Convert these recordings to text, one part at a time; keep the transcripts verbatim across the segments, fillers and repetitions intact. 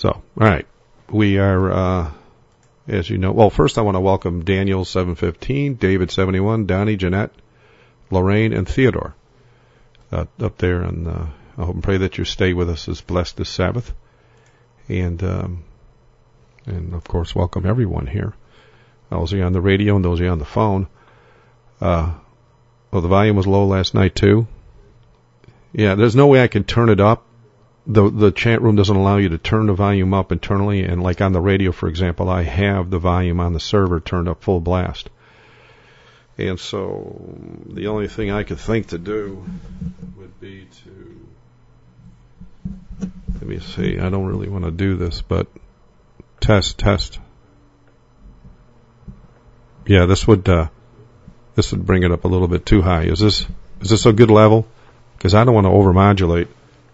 So, all right. We are, uh, as you know, well, first I want to welcome Daniel seven fifteen, David seventy-one, Donnie, Jeanette, Lorraine, and Theodore uh, up there. And uh, I hope and pray that your stay with us is blessed this Sabbath. And, um, and of course, welcome everyone here. Those of you on the radio and those of you on the phone. Uh, well, the volume was low last night, too. Yeah, there's no way I can turn it up. The the chat room doesn't allow you to turn the volume up internally, and like on the radio, for example, I have the volume on the server turned up full blast. And so the only thing I could think to do would be to, let me see, I don't really want to do this, but test, test. Yeah, this would uh, this would bring it up a little bit too high. Is this is this a good level? Because I don't want to overmodulate.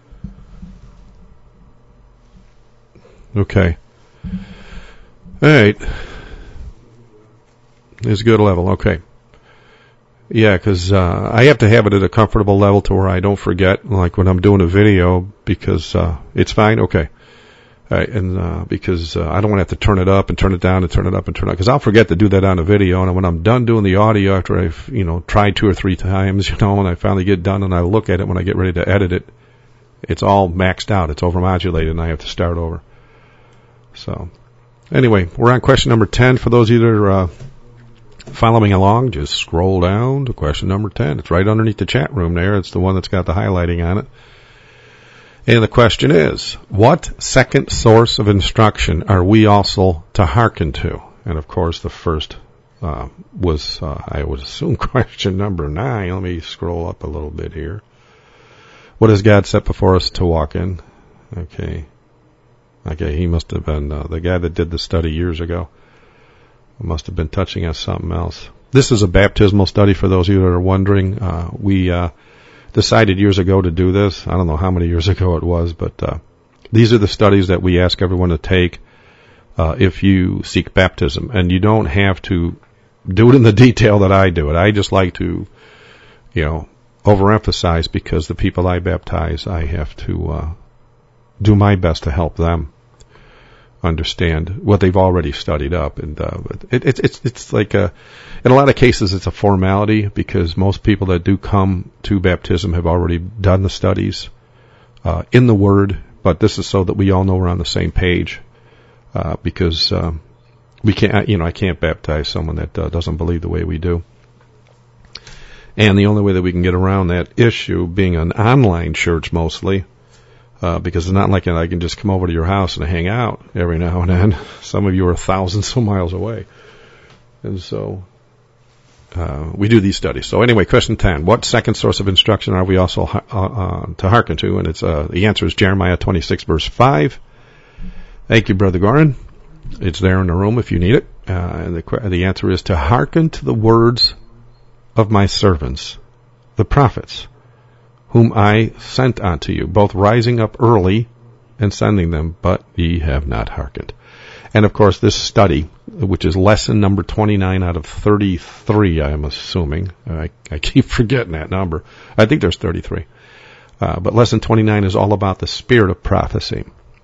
Okay. All right. It's a good level. Okay. Yeah, because uh, I have to have it at a comfortable level to where I don't forget, like when I'm doing a video, because uh, it's fine. Okay. All right, and uh, because uh, I don't want to have to turn it up and turn it down and turn it up and turn it up, because I'll forget to do that on a video, and when I'm done doing the audio after I've, you know, tried two or three times, you know, when I finally get done and I look at it when I get ready to edit it, it's all maxed out. It's overmodulated, and I have to start over. So, anyway, we're on question number ten. For those of you that are uh, following along, just scroll down to question number ten. It's right underneath the chat room there. It's the one that's got the highlighting on it. And the question is, what second source of instruction are we also to hearken to? And, of course, the first uh, was, uh, I would assume, question number nine. Let me scroll up a little bit here. What has God set before us to walk in? Okay. Okay, he must have been uh, the guy that did the study years ago. Must have been touching on something else. This is a baptismal study for those of you that are wondering. Uh, we uh, decided years ago to do this. I don't know how many years ago it was, but uh, these are the studies that we ask everyone to take uh, if you seek baptism. And you don't have to do it in the detail that I do it. I just like to, you know, overemphasize, because the people I baptize, I have to uh, do my best to help them understand what they've already studied up. And uh, it, it, it's it's like a, in a lot of cases it's a formality, because most people that do come to baptism have already done the studies uh, in the Word. But this is so that we all know we're on the same page, uh, because um, we can't, you know, I can't baptize someone that uh, doesn't believe the way we do. And the only way that we can get around that issue, being an online church mostly, Uh, because it's not like I can just come over to your house and hang out every now and then. Some of you are thousands of miles away. And so uh, we do these studies. So anyway, question ten. What second source of instruction are we also uh, uh, to hearken to? And it's uh, the answer is Jeremiah twenty-six, verse five. Thank you, Brother Gorin. It's there in the room if you need it. Uh, and the, the answer is to hearken to the words of my servants, the prophets, whom I sent unto you, both rising up early and sending them, but ye have not hearkened. And, of course, this study, which is lesson number twenty-nine out of thirty-three, I am assuming. I, I keep forgetting that number. I think there's thirty-three. Uh, but lesson twenty-nine is all about the spirit of prophecy.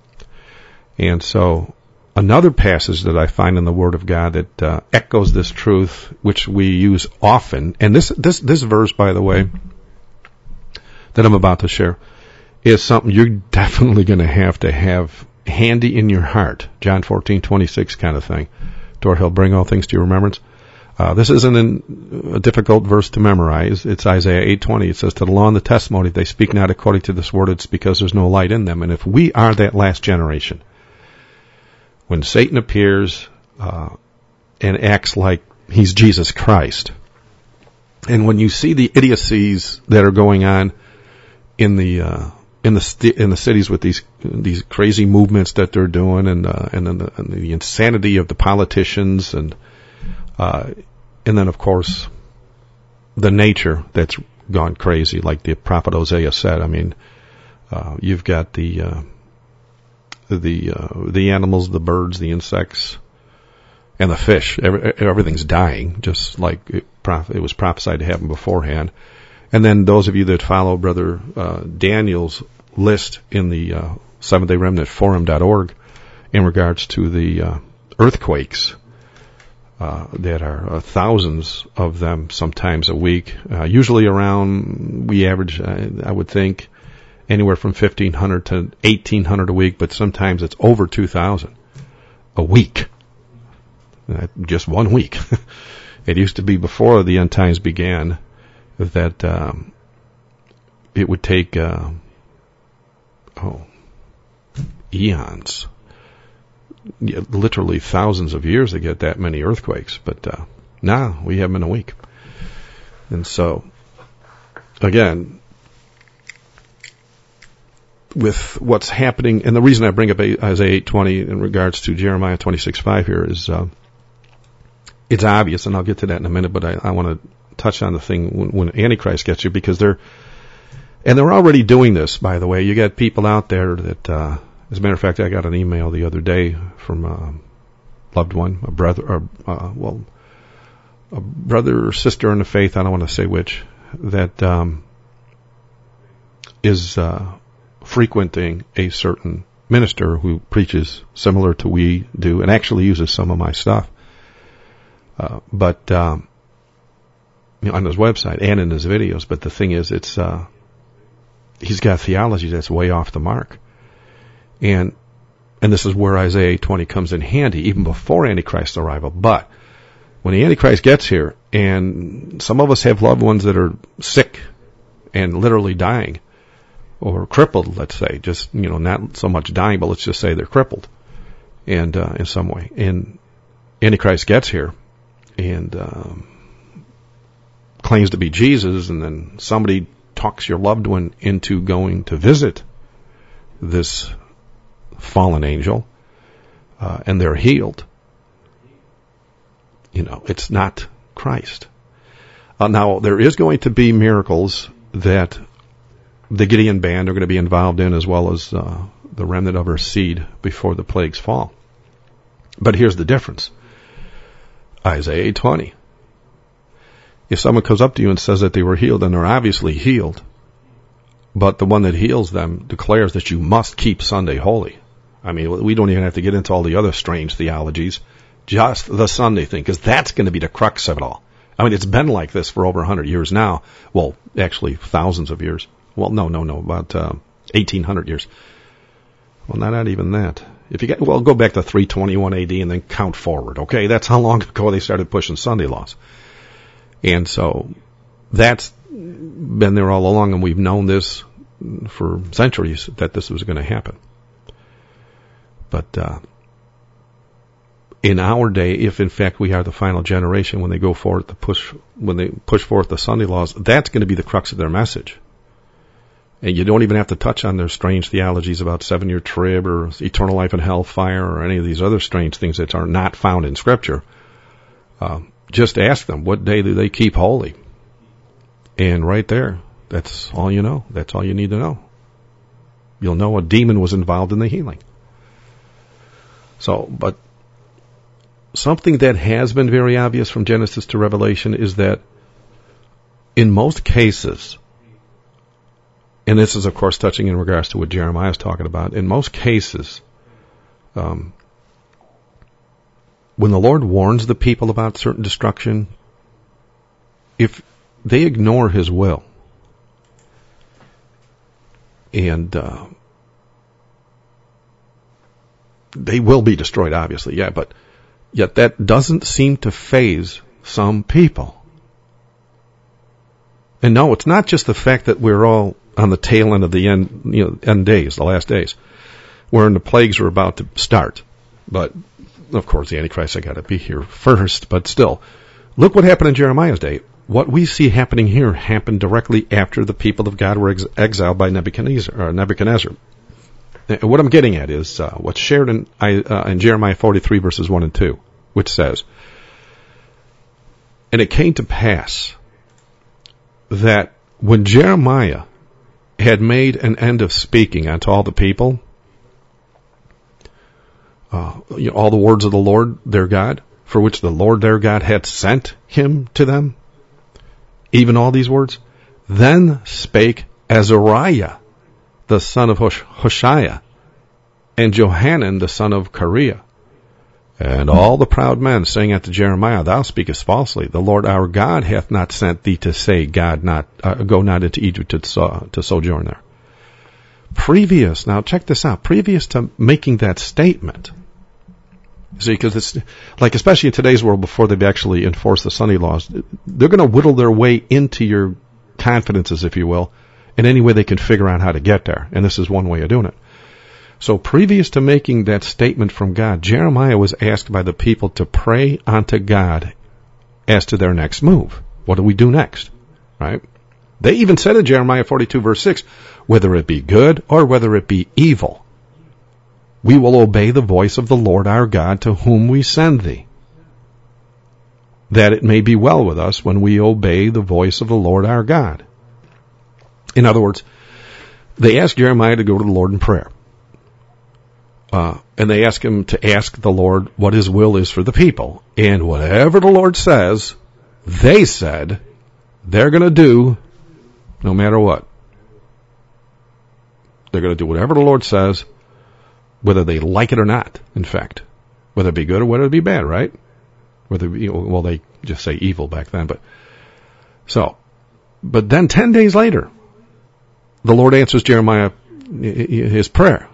And so another passage that I find in the Word of God that uh, echoes this truth, which we use often, and this this this verse, by the way, that I'm about to share, is something you're definitely going to have to have handy in your heart. John fourteen twenty-six kind of thing. To he'll bring all things to your remembrance. Uh, this isn't an, a difficult verse to memorize. It's Isaiah eight twenty. It says, to the law and the testimony, they speak not according to this word, it's because there's no light in them. And if we are that last generation, when Satan appears uh, and acts like he's Jesus Christ, and when you see the idiocies that are going on in the uh, in the st- in the cities with these these crazy movements that they're doing, and uh, and, then the, and the insanity of the politicians, and uh, and then of course the nature that's gone crazy, like the prophet Hosea said. I mean, uh, you've got the uh, the uh, the animals, the birds, the insects, and the fish. Every, everything's dying, just like it, prof- it was prophesied to happen beforehand. And then those of you that follow Brother uh, Daniel's list in the uh, Seventh-day Remnant Forum dot org, in regards to the uh, earthquakes uh, that are uh, thousands of them sometimes a week. Uh, usually around, we average, uh, I would think, anywhere from fifteen hundred to eighteen hundred a week, but sometimes it's over two thousand a week. Uh, just one week. It used to be before the end times began that um, it would take uh, oh eons, yeah, literally thousands of years to get that many earthquakes. But uh, now we have them in a week. And so, again, with what's happening, and the reason I bring up Isaiah eight twenty in regards to Jeremiah twenty-six five here is uh, it's obvious, and I'll get to that in a minute, but I, I want to touch on the thing when, when Antichrist gets you, because they're, and they're already doing this, by the way. You got people out there that, uh, as a matter of fact, I got an email the other day from a loved one, a brother, or, uh, well, a brother or sister in the faith, I don't want to say which, that um, is uh, frequenting a certain minister who preaches similar to we do and actually uses some of my stuff. Uh, but, um, you know, on his website and in his videos. But the thing is, it's, uh, he's got theology that's way off the mark. And, and this is where Isaiah eight twenty comes in handy, even before Antichrist's arrival. But when the Antichrist gets here, and some of us have loved ones that are sick and literally dying, or crippled, let's say, just, you know, not so much dying, but let's just say they're crippled, and, uh, in some way. And Antichrist gets here, and um, claims to be Jesus, and then somebody talks your loved one into going to visit this fallen angel, uh, and they're healed. You know, it's not Christ. Uh, now, there is going to be miracles that the Gideon band are going to be involved in, as well as uh, the remnant of her seed before the plagues fall. But here's the difference. Isaiah eight twenty. If someone comes up to you and says that they were healed, then they're obviously healed. But the one that heals them declares that you must keep Sunday holy. I mean, we don't even have to get into all the other strange theologies. Just the Sunday thing, because that's going to be the crux of it all. I mean, it's been like this for over one hundred years now. Well, actually, thousands of years. Well, no, no, no, about uh, eighteen hundred years. Well, not, not even that. If you get, well, go back to three twenty-one A D and then count forward, okay? That's how long ago they started pushing Sunday laws. And so that's been there all along, and we've known this for centuries, that this was going to happen. But uh, in our day, if in fact we are the final generation, when they go forward to push, when they push forth the Sunday laws, that's going to be the crux of their message. And you don't even have to touch on their strange theologies about seven-year trib or eternal life and hellfire or any of these other strange things that are not found in Scripture. Uh, just ask them, what day do they keep holy? And right there, that's all you know. That's all you need to know. You'll know a demon was involved in the healing. So, but something that has been very obvious from Genesis to Revelation is that in most cases, and this is, of course, touching in regards to what Jeremiah is talking about, in most cases, um, when the Lord warns the people about certain destruction, if they ignore His will, and uh, they will be destroyed, obviously, yeah, but yet that doesn't seem to faze some people. And no, it's not just the fact that we're all on the tail end of the end, you know, end days, the last days, wherein the plagues are about to start. But, of course, the Antichrist, I got to be here first. But still, look what happened in Jeremiah's day. What we see happening here happened directly after the people of God were ex- exiled by Nebuchadnezzar. Or Nebuchadnezzar. And what I'm getting at is uh, what's shared in, uh, in Jeremiah forty-three, verses one and two, which says, "And it came to pass that when Jeremiah had made an end of speaking unto all the people, uh, you know, all the words of the Lord their God, for which the Lord their God had sent him to them, even all these words, then spake Azariah, the son of Hosh- Hoshiah, and Johanan the son of Kareah. And all the proud men saying unto Jeremiah, Thou speakest falsely. The Lord our God hath not sent thee to say, God not uh, go not into Egypt to, uh, to sojourn there. Previous, now check this out, previous to making that statement, see, because it's like, especially in today's world, before they've actually enforced the Sunday laws, they're going to whittle their way into your confidences, if you will, in any way they can figure out how to get there. And this is one way of doing it. So previous to making that statement from God, Jeremiah was asked by the people to pray unto God as to their next move. What do we do next? Right? They even said in Jeremiah forty-two verse six, whether it be good or whether it be evil, we will obey the voice of the Lord our God to whom we send thee, that it may be well with us when we obey the voice of the Lord our God. In other words, they asked Jeremiah to go to the Lord in prayer. Uh, and they ask him to ask the Lord what his will is for the people. And whatever the Lord says, they said they're going to do no matter what. They're going to do whatever the Lord says, whether they like it or not, in fact. Whether it be good or whether it be bad, right? Whether it be, well, they just say evil back then. But so, but then ten days later, the Lord answers Jeremiah his prayer.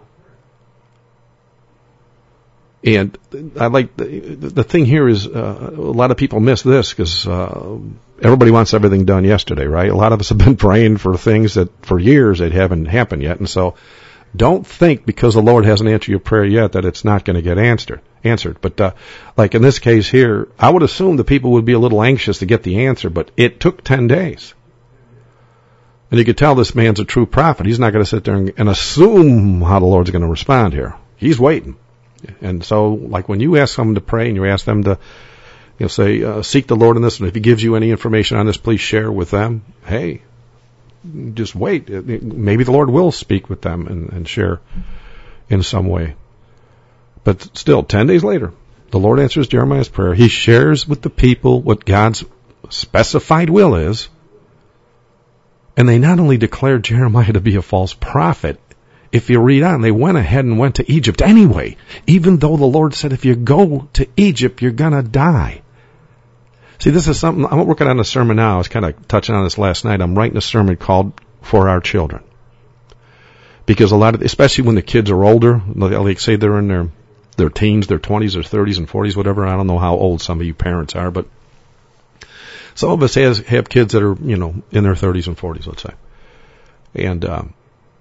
And I like the, the thing here is uh, a lot of people miss this because uh, everybody wants everything done yesterday, right? A lot of us have been praying for things that for years that haven't happened yet, and so don't think because the Lord hasn't answered your prayer yet that it's not going to get answered. Answered, but uh, like in this case here, I would assume the people would be a little anxious to get the answer, but it took ten days, and you could tell this man's a true prophet. He's not going to sit there and, and assume how the Lord's going to respond here. He's waiting. And so, like when you ask someone to pray and you ask them to, you know, say, uh, seek the Lord in this, and if he gives you any information on this, please share with them. Hey, just wait. Maybe the Lord will speak with them and, and share in some way. But still, ten days later, the Lord answers Jeremiah's prayer. He shares with the people what God's specified will is. And they not only declared Jeremiah to be a false prophet, if you read on, they went ahead and went to Egypt anyway, even though the Lord said, if you go to Egypt, you're going to die. See, this is something, I'm working on a sermon now. I was kind of touching on this last night. I'm writing a sermon called For Our Children. Because a lot of, especially when the kids are older, like say they're in their, their teens, their twenties, their thirties and forties, whatever. I don't know how old some of you parents are, but some of us has, have kids that are, you know, in their thirties and forties, let's say. And, um,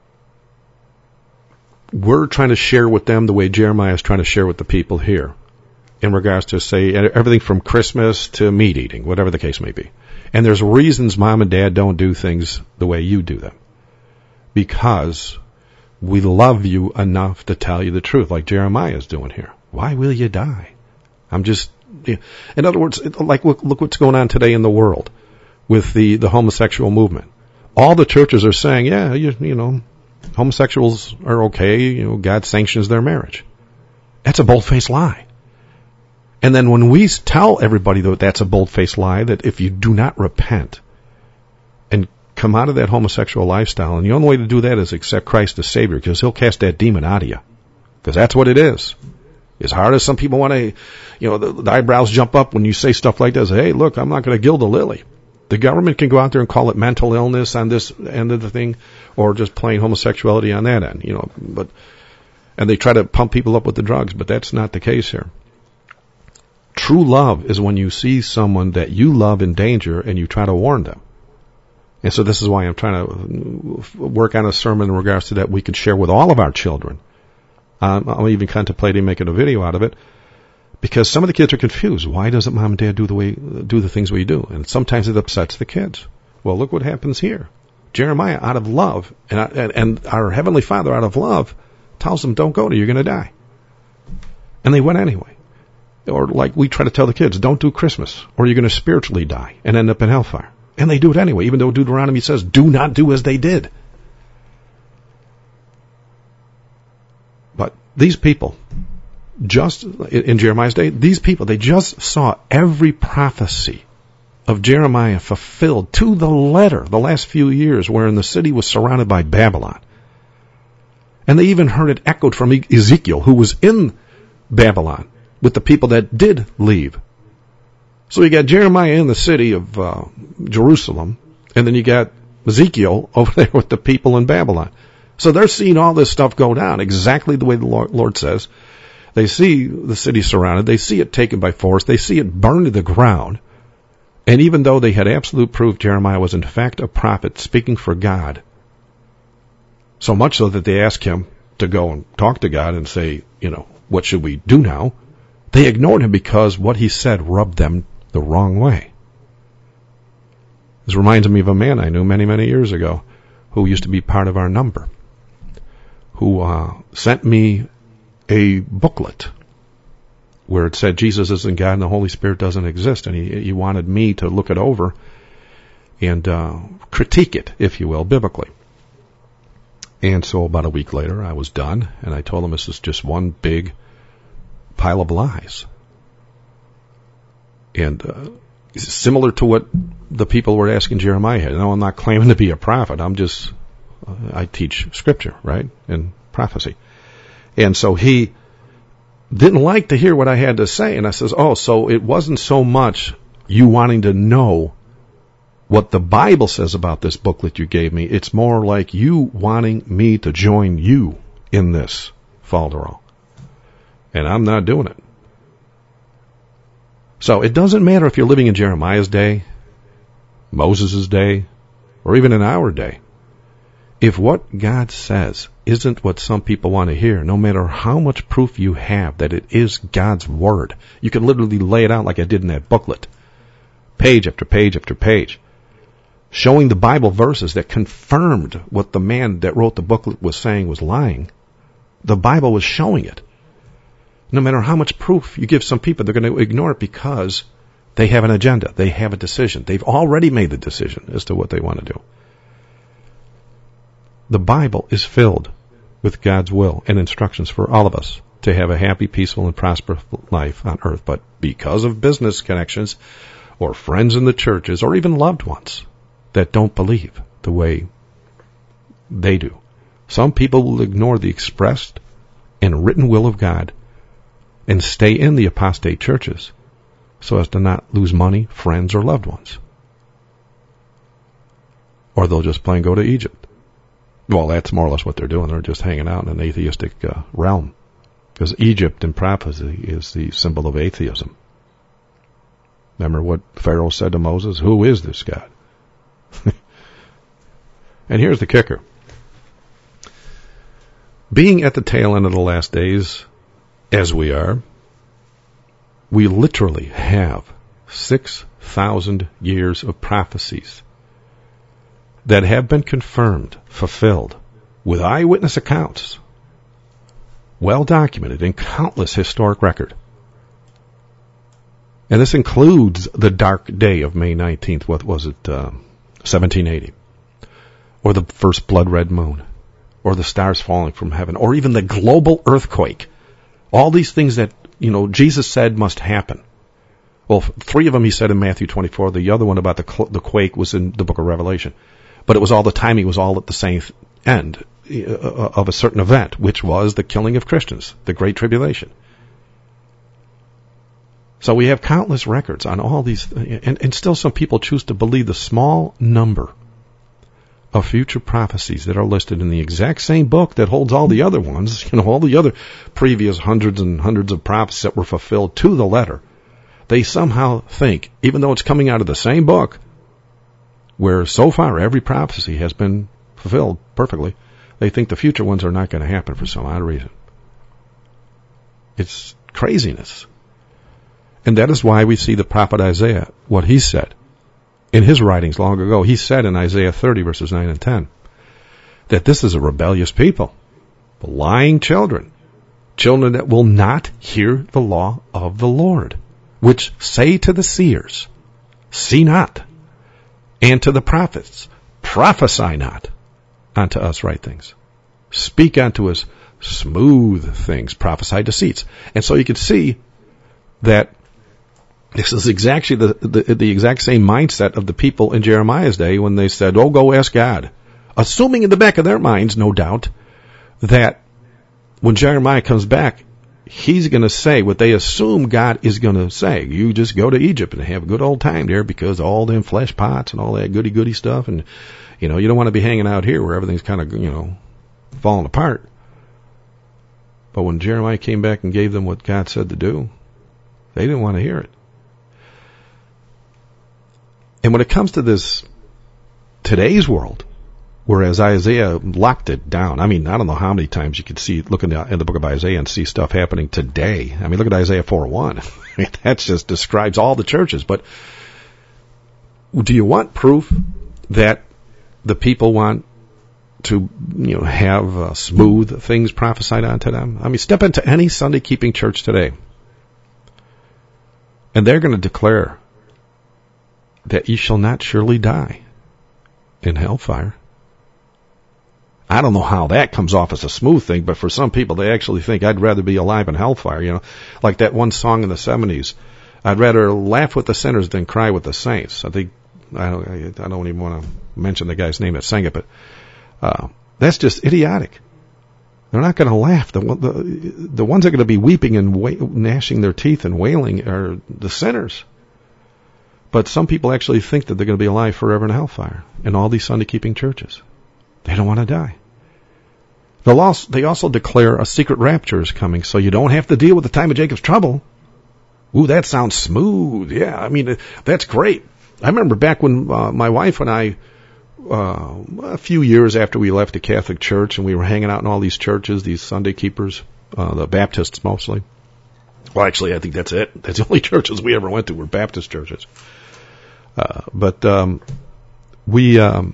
we're trying to share with them the way Jeremiah is trying to share with the people here in regards to, say, everything from Christmas to meat eating, whatever the case may be. And there's reasons mom and dad don't do things the way you do them. Because we love you enough to tell you the truth, like Jeremiah is doing here. Why will you die? I'm just, in other words, like look, look what's going on today in the world with the, the homosexual movement. All the churches are saying, yeah, you, you know, homosexuals are okay, you know, God sanctions their marriage. That's a bold-faced lie. And then when we tell everybody that that's a bold-faced lie, that if you do not repent and come out of that homosexual lifestyle, and the only way to do that is accept Christ as Savior, because he'll cast that demon out of you. Because that's what it is. As hard as some people want to, you know, the, the eyebrows jump up when you say stuff like this. Hey, look, I'm not going to gild a lily. The government can go out there and call it mental illness on this end of the thing, or just plain homosexuality on that end, you know, but, and they try to pump people up with the drugs, but that's not the case here. True love is when you see someone that you love in danger and you try to warn them. And so this is why I'm trying to work on a sermon in regards to that we could share with all of our children. Um, I'm even contemplating making a video out of it. Because some of the kids are confused. Why doesn't mom and dad do the way, do the things we do? And sometimes it upsets the kids. Well, look what happens here. Jeremiah, out of love, and, and, and our Heavenly Father, out of love, tells them, don't go to, you're going to die. And they went anyway. Or like we try to tell the kids, don't do Christmas, or you're going to spiritually die and end up in hellfire. And they do it anyway, even though Deuteronomy says, do not do as they did. But these people, just in Jeremiah's day, these people, they just saw every prophecy of Jeremiah fulfilled to the letter the last few years, wherein the city was surrounded by Babylon. And they even heard it echoed from Ezekiel, who was in Babylon with the people that did leave. So you got Jeremiah in the city of uh, Jerusalem, and then you got Ezekiel over there with the people in Babylon. So they're seeing all this stuff go down exactly the way the Lord, Lord says. They see the city surrounded. They see it taken by force. They see it burned to the ground. And even though they had absolute proof Jeremiah was in fact a prophet speaking for God, so much so that they asked him to go and talk to God and say, you know, what should we do now? They ignored him because what he said rubbed them the wrong way. This reminds me of a man I knew many, many years ago who used to be part of our number, who uh, sent me a booklet where it said Jesus isn't God and the Holy Spirit doesn't exist, and he, he wanted me to look it over and uh, critique it, if you will, biblically. And so about a week later, I was done, and I told him this is just one big pile of lies. And uh, similar to what the people were asking Jeremiah. No, I'm not claiming to be a prophet. I'm just, uh, I teach scripture, right, and prophecy. And so he didn't like to hear what I had to say. And I says, oh, so it wasn't so much you wanting to know what the Bible says about this booklet you gave me. It's more like you wanting me to join you in this falderall. And I'm not doing it. So it doesn't matter if you're living in Jeremiah's day, Moses' day, or even in our day. If what God says isn't what some people want to hear, no matter how much proof you have that it is God's word, you can literally lay it out like I did in that booklet, page after page after page, showing the Bible verses that confirmed what the man that wrote the booklet was saying was lying. The Bible was showing it. No matter how much proof you give some people, they're going to ignore it because they have an agenda. They have a decision. They've already made the decision as to what they want to do. The Bible is filled with God's will and instructions for all of us to have a happy, peaceful, and prosperous life on earth. But because of business connections or friends in the churches or even loved ones that don't believe the way they do, some people will ignore the expressed and written will of God and stay in the apostate churches so as to not lose money, friends, or loved ones. Or they'll just plain go to Egypt. Well, that's more or less what they're doing. They're just hanging out in an atheistic uh, realm. Because Egypt in prophecy is the symbol of atheism. Remember what Pharaoh said to Moses? Who is this God? And here's the kicker. Being at the tail end of the last days, as we are, we literally have six thousand years of prophecies that have been confirmed, fulfilled, with eyewitness accounts, well documented in countless historic record. And this includes the dark day of May nineteenth, what was it, uh, seventeen eighty, or the first blood red moon, or the stars falling from heaven, or even the global earthquake. All these things that, you know, Jesus said must happen. Well, three of them he said in Matthew twenty-four. The other one about the the quake was in the book of Revelation. But it was all the timing was all at the same end of a certain event, which was the killing of Christians, the Great Tribulation. So we have countless records on all these, and, and still some people choose to believe the small number of future prophecies that are listed in the exact same book that holds all the other ones, you know, all the other previous hundreds and hundreds of prophecies that were fulfilled to the letter. They somehow think, even though it's coming out of the same book, where so far every prophecy has been fulfilled perfectly, they think the future ones are not going to happen for some odd reason. It's craziness. And that is why we see the prophet Isaiah, what he said in his writings long ago. He said in Isaiah thirty, verses nine and ten, that this is a rebellious people, lying children, children that will not hear the law of the Lord, which say to the seers, see not, and to the prophets, prophesy not unto us right things. Speak unto us smooth things, prophesy deceits. And so you can see that this is exactly the, the, the exact same mindset of the people in Jeremiah's day when they said, oh, go ask God. Assuming in the back of their minds, no doubt, that when Jeremiah comes back, he's going to say what they assume God is going to say. You just go to Egypt and have a good old time there because all them flesh pots and all that goody goody stuff. And, you know, you don't want to be hanging out here where everything's kind of, you know, falling apart. But when Jeremiah came back and gave them what God said to do, they didn't want to hear it. And when it comes to this today's world, whereas Isaiah locked it down. I mean, I don't know how many times you could see, look in the, in the book of Isaiah and see stuff happening today. I mean, look at Isaiah four one. That just describes all the churches. But do you want proof that the people want to, you know, have uh, smooth things prophesied onto them? I mean, step into any Sunday keeping church today, and they're going to declare that ye shall not surely die in hellfire. I don't know how that comes off as a smooth thing, but for some people, they actually think I'd rather be alive in hellfire. You know, like that one song in the seventies, I'd rather laugh with the sinners than cry with the saints. I think, I don't, I don't even want to mention the guy's name that sang it, but uh, that's just idiotic. They're not going to laugh. The, the, the ones that are going to be weeping and wa- gnashing their teeth and wailing are the sinners. But some people actually think that they're going to be alive forever in hellfire in all these Sunday-keeping churches. They don't want to die. They'll also, they also declare a secret rapture is coming, so you don't have to deal with the time of Jacob's trouble. Ooh, that sounds smooth. Yeah, I mean, that's great. I remember back when uh, my wife and I, uh, a few years after we left the Catholic Church, and we were hanging out in all these churches, these Sunday keepers, uh, the Baptists mostly. Well, actually, I think that's it. That's the only churches we ever went to were Baptist churches. Uh, but um, we um,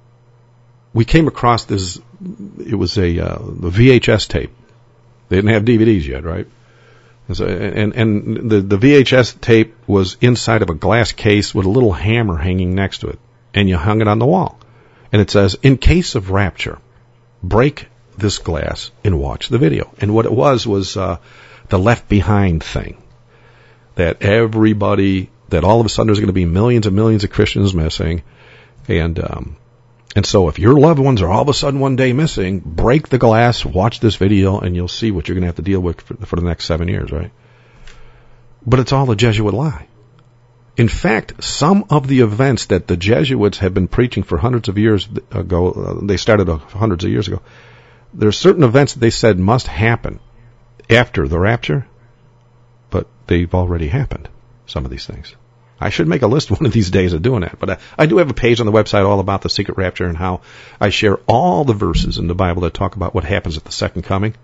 we came across this. It was a uh, the V H S tape. They didn't have D V Ds yet, right? And so, and, and the the V H S tape was inside of a glass case with a little hammer hanging next to it, and you hung it on the wall. And it says, "In case of rapture, break this glass and watch the video." And what it was was uh, the Left Behind thing, that everybody. That all of a sudden there's going to be millions and millions of Christians missing. And um, and so if your loved ones are all of a sudden one day missing, break the glass, watch this video, and you'll see what you're going to have to deal with for, for the next seven years, right? But it's all a Jesuit lie. In fact, some of the events that the Jesuits have been preaching for hundreds of years ago, uh, they started uh, hundreds of years ago, there are certain events that they said must happen after the rapture, but they've already happened, some of these things. I should make a list one of these days of doing that. But I, I do have a page on the website all about the secret rapture and how I share all the verses in the Bible that talk about what happens at the second coming.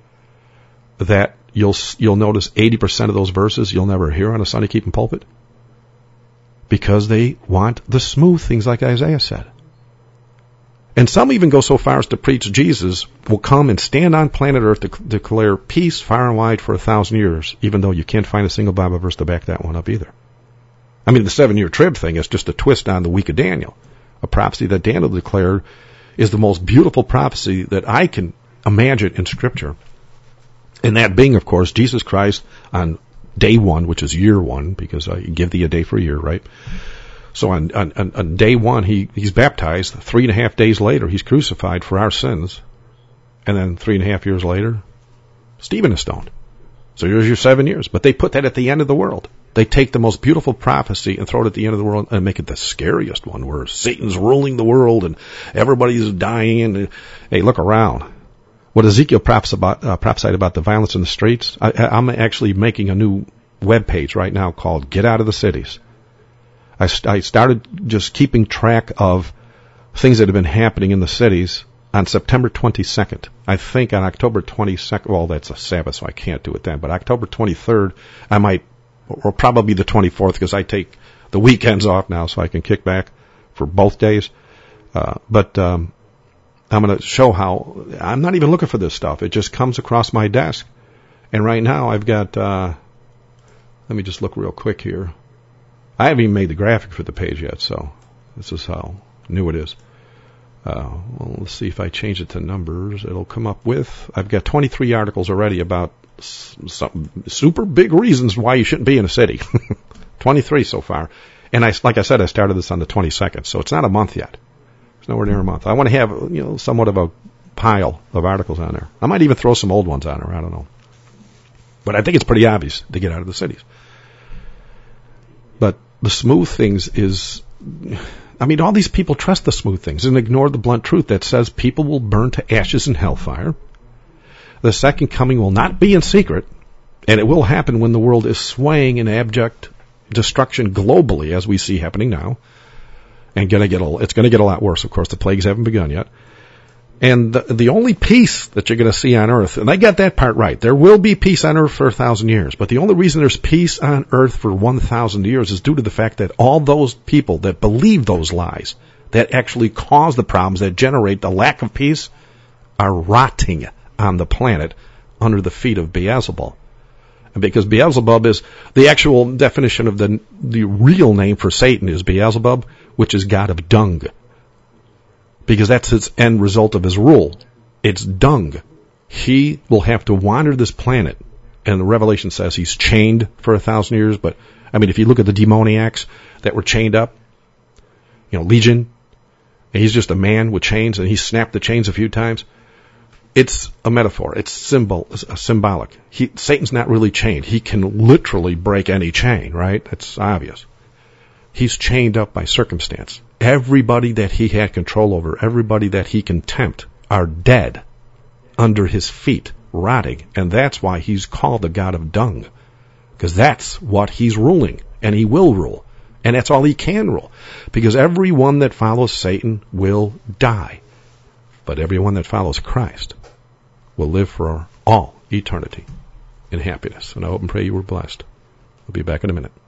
That you'll you'll notice eighty percent of those verses you'll never hear on a Sunday keeping pulpit. Because they want the smooth things like Isaiah said. And some even go so far as to preach Jesus will come and stand on planet Earth to declare peace far and wide for a thousand years, even though you can't find a single Bible verse to back that one up either. I mean, the seven-year trib thing is just a twist on the week of Daniel, a prophecy that Daniel declared is the most beautiful prophecy that I can imagine in Scripture. And that being, of course, Jesus Christ on day one, which is year one, because I give thee a day for a year, right? So on, on, on day one, he, he's baptized. Three and a half days later, he's crucified for our sins. And then three and a half years later, Stephen is stoned. So here's your seven years. But they put that at the end of the world. They take the most beautiful prophecy and throw it at the end of the world and make it the scariest one, where Satan's ruling the world and everybody's dying. And hey, look around. What Ezekiel prophesied about, uh, prophesied about the violence in the streets, I, I'm actually making a new web page right now called Get Out of the Cities. I, I started just keeping track of things that have been happening in the cities on September twenty-second. I think on October twenty-second, well, that's a Sabbath, so I can't do it then, but October twenty-third, I might, or probably the twenty-fourth, because I take the weekends off now so I can kick back for both days. Uh, but um, I'm going to show how I'm not even looking for this stuff. It just comes across my desk. And right now I've got, uh, let me just look real quick here. I haven't even made the graphic for the page yet, so this is how new it is. Uh, well, let's see if I change it to numbers. It'll come up with, I've got twenty-three articles already about some super big reasons why you shouldn't be in a city. twenty-three so far. And I, like I said, I started this on the twenty-second, so it's not a month yet. It's nowhere near a month. I want to have, you know, somewhat of a pile of articles on there. I might even throw some old ones on there. I don't know. But I think it's pretty obvious to get out of the cities. But the smooth things is, I mean, all these people trust the smooth things and ignore the blunt truth that says people will burn to ashes in hellfire. The second coming will not be in secret, and it will happen when the world is swaying in abject destruction globally, as we see happening now. And gonna get a, it's going to get a lot worse. Of course, the plagues haven't begun yet. And the, the only peace that you're going to see on earth, and I got that part right, there will be peace on earth for a thousand years. But the only reason there's peace on earth for one thousand years is due to the fact that all those people that believe those lies, that actually cause the problems, that generate the lack of peace, are rotting on the planet under the feet of Beelzebub. And because Beelzebub is, the actual definition of the, the real name for Satan is Beelzebub, which is God of dung. Because that's its end result of his rule. It's dung. He will have to wander this planet. And the Revelation says he's chained for a thousand years. But, I mean, if you look at the demoniacs that were chained up, you know, Legion, and he's just a man with chains, and he snapped the chains a few times. It's a metaphor. It's symbol, uh, symbolic. He, Satan's not really chained. He can literally break any chain, right? That's obvious. He's chained up by circumstance. Everybody that he had control over, everybody that he can tempt, are dead under his feet, rotting. And that's why he's called the God of dung. Because that's what he's ruling. And he will rule. And that's all he can rule. Because everyone that follows Satan will die. But everyone that follows Christ will live for all eternity in happiness. And I hope and pray you were blessed. We'll be back in a minute.